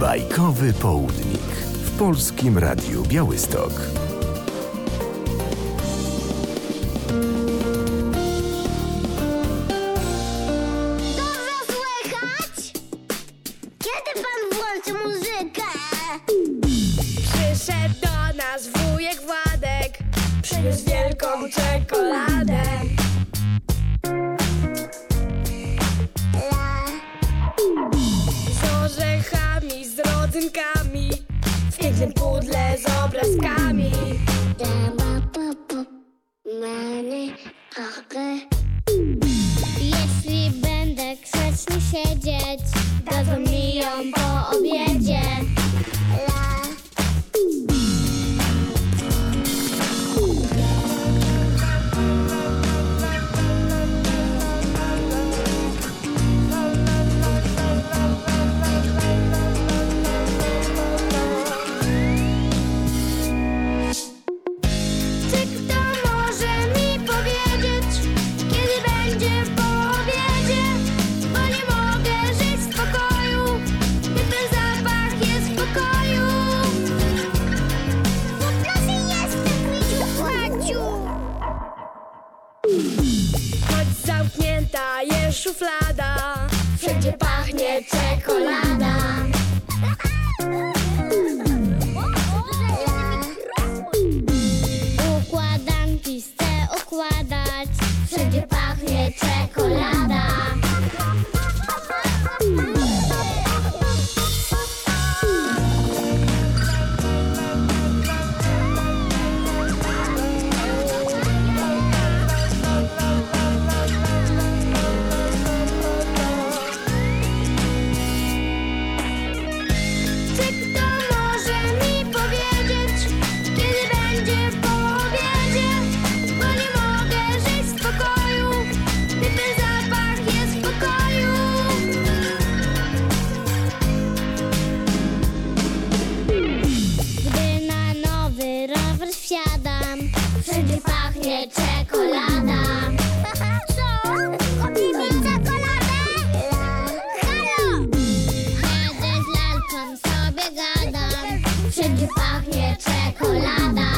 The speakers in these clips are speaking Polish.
Bajkowy Południk w Polskim Radiu Białystok. Dobrze słychać? Kiedy pan włączy muzykę? Przyszedł do nas wujek Władek, przyniósł wielką czekoladę. Z orzechami, z rodzynkami, w pięknym pudle z obrazkami. Jeśli będę grzecznie siedzieć, dadzą mi ją po obiedzie. Czy kto może mi powiedzieć, kiedy będzie po obiedzie? Bo nie mogę żyć w spokoju, gdy ten zapach jest w pokoju. Proszę, jestem, Miciu. Choć zamknięta jest szuflada, wszędzie pachnie czekolada. Układanki chcę układać, wszędzie pachnie czekolada. Czy kto może mi powiedzieć, kiedy będzie po obiedzie? Bo nie mogę żyć w spokoju, gdy ten zapach jest w pokoju. Gdy na nowy rower wsiadam, wszędzie pachnie czekolada. Co? Kupimy czekoladę? Halo! Jedę z lalką, sobie gadam, wszędzie pachnie czekolada.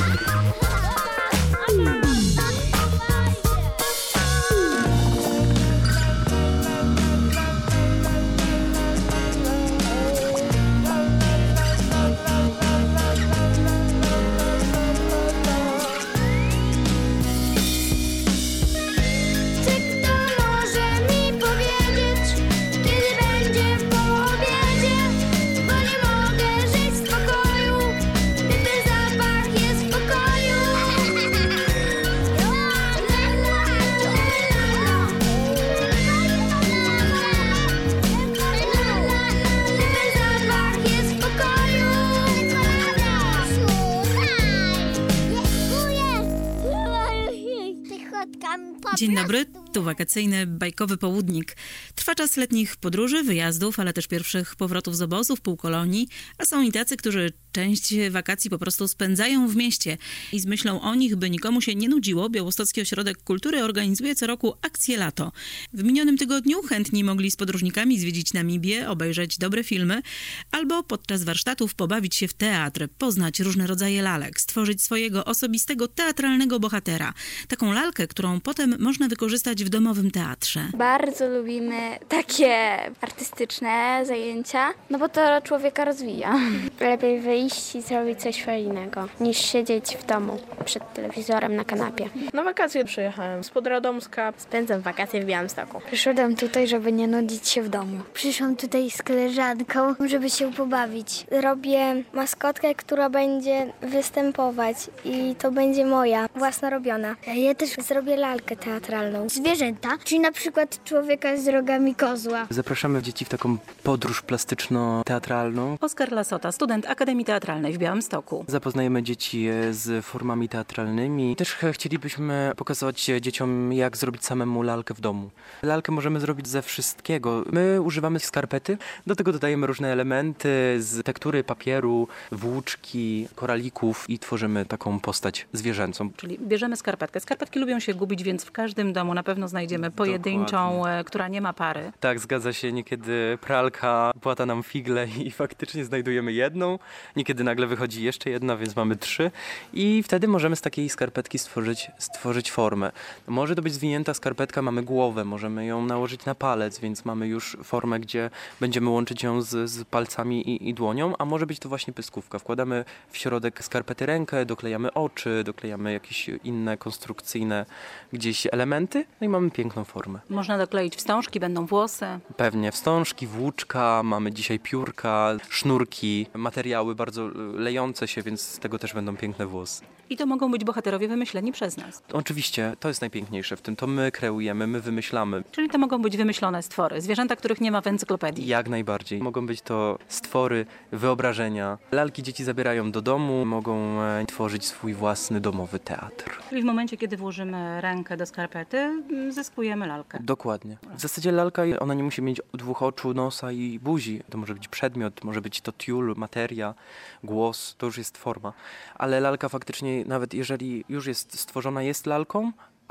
Czy kto może mi powiedzieć, kiedy będzie po obiedzie? Bo nie mogę żyć w spokoju, gdy ten zapach jest w pokoju. Gdy ten zapach jest w pokoju. Dzień dobry, tu wakacyjny Bajkowy Południk. Trwa czas letnich podróży, wyjazdów, ale też pierwszych powrotów z obozów, półkolonii, a są i tacy, którzy część wakacji po prostu spędzają w mieście i z myślą o nich, by nikomu się nie nudziło, Białostocki Ośrodek Kultury organizuje co roku akcję Lato. W minionym tygodniu chętni mogli z podróżnikami zwiedzić Namibię, obejrzeć dobre filmy, albo podczas warsztatów pobawić się w teatr, poznać różne rodzaje lalek, stworzyć swojego osobistego teatralnego bohatera. Taką lalkę, którą potem można wykorzystać w domowym teatrze. Bardzo lubimy takie artystyczne zajęcia, no bo to człowieka rozwija. Lepiej wyjść i zrobić coś fajnego, niż siedzieć w domu przed telewizorem na kanapie. Na wakacje przyjechałem spod Radomska. Spędzam wakacje w Białymstoku. Przyszedłem tutaj, żeby nie nudzić się w domu. Przyszłam tutaj z koleżanką, żeby się pobawić. Robię maskotkę, która będzie występować i to będzie moja, własnorobiona. Ja też Zrobię lalkę teatralną. zwierzęta, czyli na przykład człowieka z rogami kozła. Zapraszamy dzieci w taką podróż plastyczno-teatralną. Oskar Lasota, student Akademii Teatralnej teatralnej w Białymstoku. Zapoznajemy dzieci z formami teatralnymi. Też chcielibyśmy pokazać dzieciom, jak zrobić samemu lalkę w domu. Lalkę możemy zrobić ze wszystkiego. My używamy skarpety, do tego dodajemy różne elementy z tektury papieru, włóczki, koralików i tworzymy taką postać zwierzęcą. Czyli bierzemy skarpetkę. Skarpetki lubią się gubić, więc w każdym domu na pewno znajdziemy pojedynczą, która nie ma pary. Tak, zgadza się. Niekiedy pralka płata nam figle i faktycznie znajdujemy jedną. Niekiedy nagle wychodzi jeszcze jedna, więc mamy 3. I wtedy możemy z takiej skarpetki stworzyć formę. Może to być zwinięta skarpetka, mamy głowę, możemy ją nałożyć na palec, więc mamy już formę, gdzie będziemy łączyć ją z palcami i dłonią, a może być to właśnie pyskówka. Wkładamy w środek skarpety rękę, doklejamy oczy, doklejamy jakieś inne konstrukcyjne gdzieś elementy, no i mamy piękną formę. Można dokleić wstążki, będą włosy. Pewnie wstążki, włóczka, mamy dzisiaj piórka, sznurki, materiały bardzo lejące się, więc z tego też będą piękne włosy. I to mogą być bohaterowie wymyśleni przez nas. Oczywiście, to jest najpiękniejsze w tym, to my kreujemy, my wymyślamy. Czyli to mogą być wymyślone stwory, zwierzęta, których nie ma w encyklopedii. Jak najbardziej. Mogą być to stwory, wyobrażenia. Lalki dzieci zabierają do domu, mogą tworzyć swój własny domowy teatr. Czyli w momencie, kiedy włożymy rękę do skarpety, zyskujemy lalkę. Dokładnie. W zasadzie lalka, ona nie musi mieć 2 oczu, nosa i buzi. To może być przedmiot, może być to tiul, materia, głos, to już jest forma. Ale lalka faktycznie, nawet jeżeli już jest stworzona, jest lalką,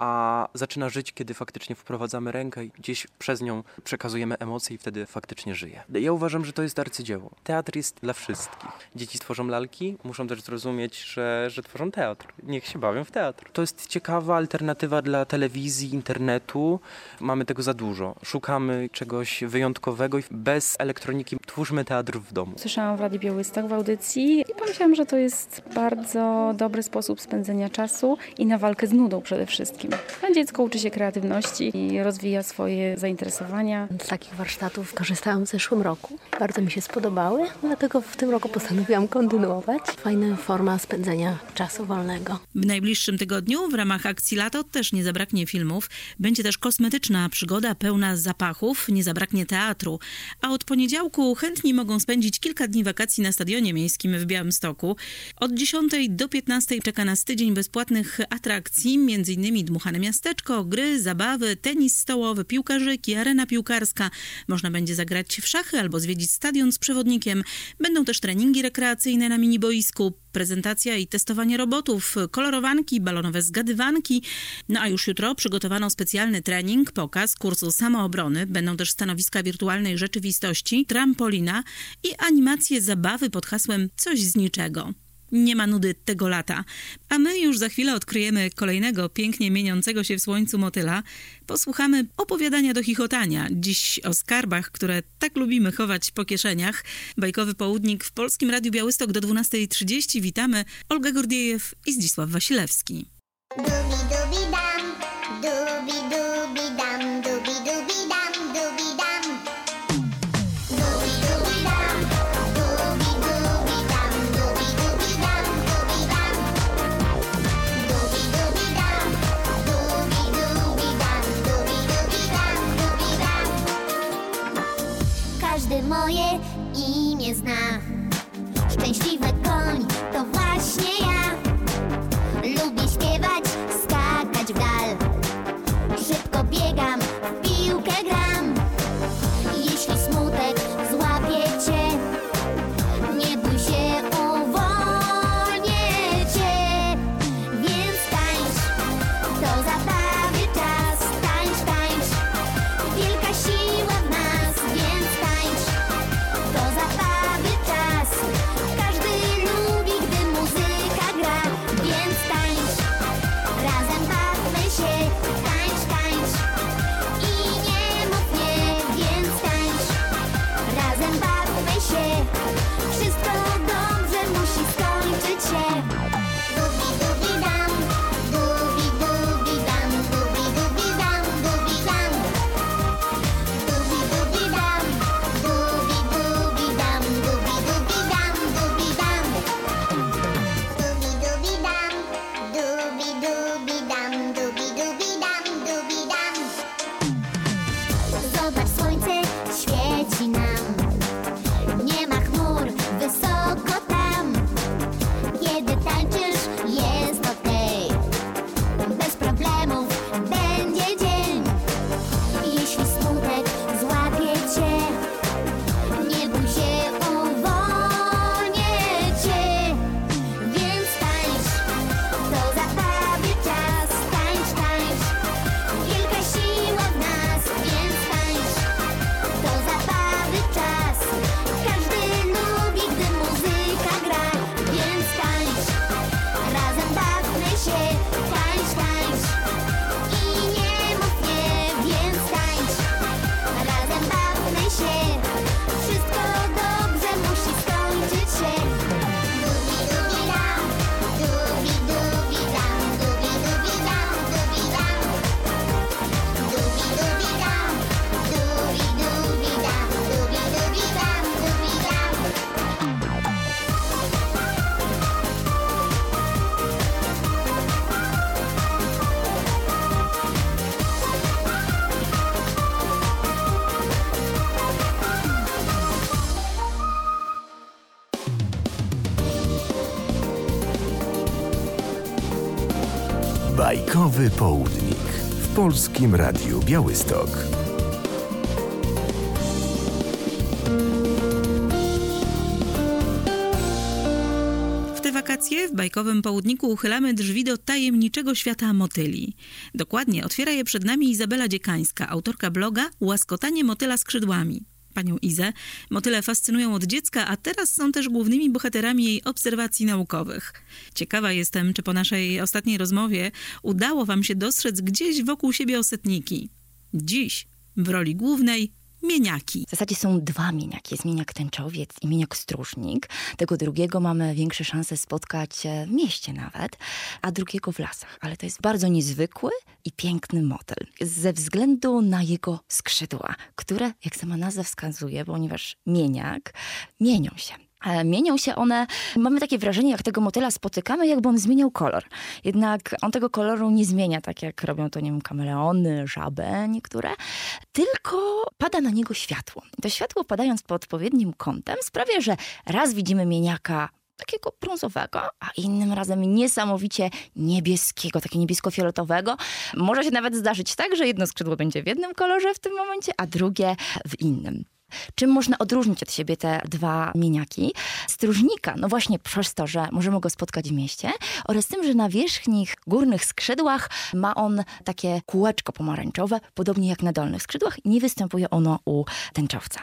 a zaczyna żyć, kiedy faktycznie wprowadzamy rękę i gdzieś przez nią przekazujemy emocje i wtedy faktycznie żyje. Ja uważam, że to jest arcydzieło. Teatr jest dla wszystkich. Dzieci tworzą lalki, muszą też zrozumieć, że tworzą teatr. Niech się bawią w teatr. To jest ciekawa alternatywa dla telewizji, internetu. Mamy tego za dużo. Szukamy czegoś wyjątkowego i bez elektroniki twórzmy teatr w domu. Słyszałam w Radiu Białystok w audycji i pomyślałam, że to jest bardzo dobry sposób spędzenia czasu i na walkę z nudą przede wszystkim. Dziecko uczy się kreatywności i rozwija swoje zainteresowania. Z takich warsztatów korzystałam w zeszłym roku. Bardzo mi się spodobały, dlatego w tym roku postanowiłam kontynuować. Fajna forma spędzenia czasu wolnego. W najbliższym tygodniu w ramach akcji Lato też nie zabraknie filmów. Będzie też kosmetyczna przygoda pełna zapachów, nie zabraknie teatru. A od poniedziałku chętni mogą spędzić kilka dni wakacji na Stadionie Miejskim w Białymstoku. Od 10 do 15 czeka nas tydzień bezpłatnych atrakcji, m.in. dmuchane miasteczko, gry, zabawy, tenis stołowy, piłkarzyki, arena piłkarska. Można będzie zagrać w szachy albo zwiedzić stadion z przewodnikiem. Będą też treningi rekreacyjne na miniboisku, prezentacja i testowanie robotów, kolorowanki, balonowe zgadywanki. No a już jutro przygotowano specjalny trening, pokaz kursu samoobrony. Będą też stanowiska wirtualnej rzeczywistości, trampolina i animacje zabawy pod hasłem coś z niczego. Nie ma nudy tego lata. A my już za chwilę odkryjemy kolejnego pięknie mieniącego się w słońcu motyla. Posłuchamy opowiadania do chichotania. Dziś o skarbach, które tak lubimy chować po kieszeniach. Bajkowy południk w Polskim Radiu Białystok do 12:30. Witamy Olga Gordiejew i Zdzisław Wasilewski. Dubi dubi dam, dubi dubi dam, dubi dubi dam, dubi dam. Dubi dubi dam, dubi dubi dam, dubi dubi dam, dubi dam. Dubi dubi dam, dubi dubi dam, dubi dubi dam, dubi dam. Każdy moje imię zna. Szczęśliwy koń to właśnie ja. Lubię śpiewać, skakać w dal. Szybko biegam, w piłkę gram. Jeśli smutek złapie cię, nie bój się, uwolnię cię. Więc tańcz, to zabawy czas. Tańcz, tańcz, wielka siła w nas. Więc tańcz, to zabawy czas. Każdy Bajkowy Południk w Polskim Radiu Białystok. W te wakacje w Bajkowym Południku uchylamy drzwi do tajemniczego świata motyli. Dokładnie otwiera je przed nami Izabela Dziekańska, autorka bloga Łaskotanie motyla skrzydłami. Panią Izę motyle fascynują od dziecka, a teraz są też głównymi bohaterami jej obserwacji naukowych. Ciekawa jestem, czy po naszej ostatniej rozmowie udało wam się dostrzec gdzieś wokół siebie osetniki. Dziś w roli głównej mieniaki. W zasadzie są dwa mieniaki. Jest mieniak tęczowiec i mieniak stróżnik. Tego drugiego mamy większe szanse spotkać w mieście nawet, a drugiego w lasach. Ale to jest bardzo niezwykły i piękny motyl. Ze względu na jego skrzydła, które, jak sama nazwa wskazuje, ponieważ mieniak, mienią się. Mienią się one, mamy takie wrażenie, jak tego motyla spotykamy, jakby on zmieniał kolor. Jednak on tego koloru nie zmienia, tak jak robią to, nie wiem, kameleony, żaby niektóre, tylko pada na niego światło. To światło, padając pod odpowiednim kątem, sprawia, że raz widzimy mieniaka takiego brązowego, a innym razem niesamowicie niebieskiego, takiego niebiesko-fioletowego. Może się nawet zdarzyć tak, że jedno skrzydło będzie w jednym kolorze w tym momencie, a drugie w innym. Czym można odróżnić od siebie te dwa mieniaki? Stróżnika, no właśnie przez to, że możemy go spotkać w mieście, oraz tym, że na wierzchnich górnych skrzydłach ma on takie kółeczko pomarańczowe, podobnie jak na dolnych skrzydłach. Nie występuje ono u tęczowca.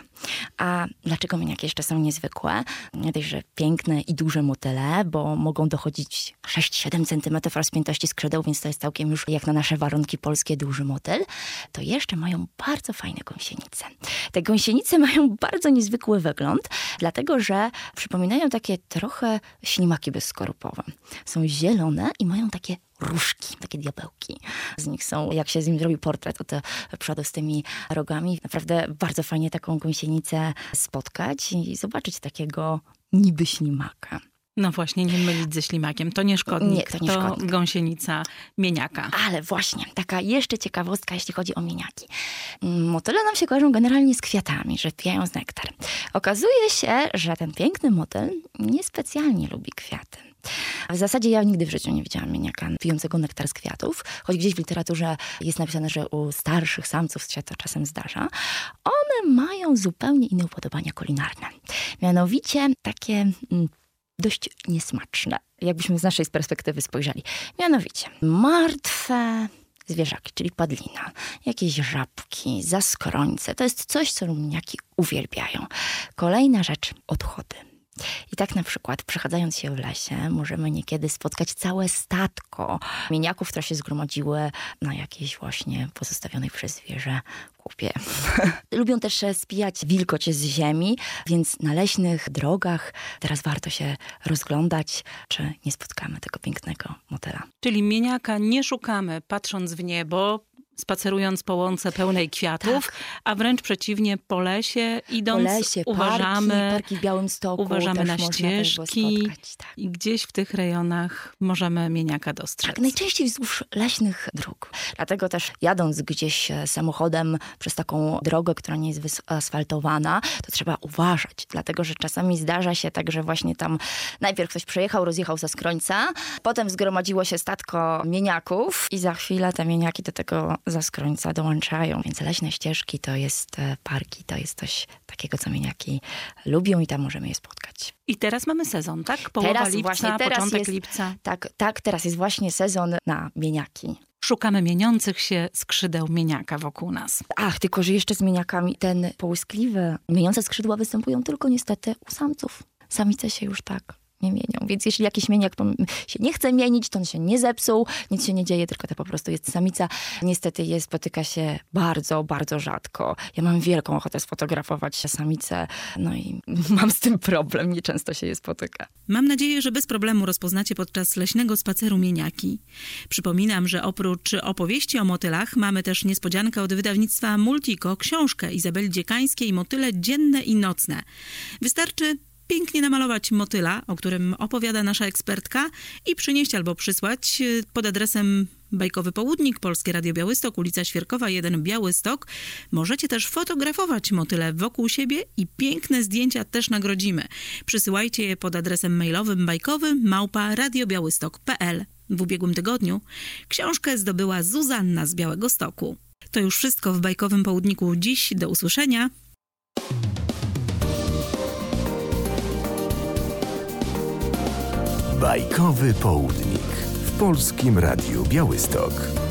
A dlaczego mieniaki jeszcze są niezwykłe? Nie dość, że piękne i duże motyle, bo mogą dochodzić 6-7 cm rozpiętości skrzydeł, więc to jest całkiem już jak na nasze warunki polskie duży motyl. To jeszcze mają bardzo fajne gąsienice. Te gąsienice mają bardzo niezwykły wygląd, dlatego że przypominają takie trochę ślimaki bezskorupowe. Są zielone i mają takie różki, takie diabełki. Z nich są, jak się z nim zrobi portret, od przodu z tymi rogami. Naprawdę bardzo fajnie taką gąsienicę spotkać i zobaczyć takiego niby ślimaka. No właśnie, nie mylić ze ślimakiem. To nie szkodnik, nie, to nie szkodnik. Gąsienica mieniaka. Ale właśnie, taka jeszcze ciekawostka, jeśli chodzi o mieniaki. Motyle nam się kojarzą generalnie z kwiatami, że pijają z nektar. Okazuje się, że ten piękny motyl niespecjalnie lubi kwiaty. W zasadzie ja nigdy w życiu nie widziałam mieniaka pijącego nektar z kwiatów, choć gdzieś w literaturze jest napisane, że u starszych samców się to czasem zdarza. One mają zupełnie inne upodobania kulinarne. Mianowicie takie dość niesmaczne, jakbyśmy z naszej perspektywy spojrzeli. Mianowicie martwe zwierzaki, czyli padlina, jakieś żabki, zaskrońce. To jest coś, co mieniaki uwielbiają. Kolejna rzecz, odchody. I tak na przykład, przechadzając się w lesie, możemy niekiedy spotkać całe statko mieniaków, które się zgromadziły na jakiejś właśnie pozostawionej przez zwierzę kupie. Lubią też spijać wilgoć z ziemi, więc na leśnych drogach teraz warto się rozglądać, czy nie spotkamy tego pięknego motyla. Czyli mieniaka nie szukamy, patrząc w niebo, spacerując po łące pełnej kwiatów, tak. A wręcz przeciwnie, po lesie idąc, po lesie, parki w Białymstoku, uważamy na ścieżki tak. I gdzieś w tych rejonach możemy mieniaka dostrzec. Tak, najczęściej wzdłuż leśnych dróg. Dlatego też jadąc gdzieś samochodem przez taką drogę, która nie jest wyasfaltowana, to trzeba uważać, dlatego że czasami zdarza się tak, że właśnie tam najpierw ktoś przejechał, rozjechał za skrońca, potem zgromadziło się statko mieniaków i za chwilę te mieniaki do tego zaskrońca dołączają. Więc leśne ścieżki to jest parki, to jest coś takiego, co mieniaki lubią i tam możemy je spotkać. I teraz mamy sezon, tak? Połowa lipca, początek lipca. Tak, teraz jest właśnie sezon na mieniaki. Szukamy mieniących się skrzydeł mieniaka wokół nas. Ach, tylko że jeszcze z mieniakami ten połyskliwe, mieniące skrzydła występują tylko niestety u samców. Samice się już tak nie mienią. Więc jeśli jakiś mieniak się nie chce mienić, to on się nie zepsuł, nic się nie dzieje, tylko to po prostu jest samica. Niestety spotyka się bardzo, bardzo rzadko. Ja mam wielką ochotę sfotografować samicę, no i mam z tym problem, nieczęsto się je spotyka. Mam nadzieję, że bez problemu rozpoznacie podczas leśnego spaceru mieniaki. Przypominam, że oprócz opowieści o motylach mamy też niespodziankę od wydawnictwa Multico, książkę Izabeli Dziekańskiej Motyle dzienne i nocne. Wystarczy pięknie namalować motyla, o którym opowiada nasza ekspertka i przynieść albo przysłać pod adresem Bajkowy Południk, Polskie Radio Białystok, ulica Świerkowa 1, Białystok. Możecie też fotografować motyle wokół siebie i piękne zdjęcia też nagrodzimy. Przysyłajcie je pod adresem mailowym bajkowy@radiobiałystok.pl. W ubiegłym tygodniu książkę zdobyła Zuzanna z Białegostoku. To już wszystko w Bajkowym Południku dziś. Do usłyszenia. Bajkowy Południk w Polskim Radiu Białystok.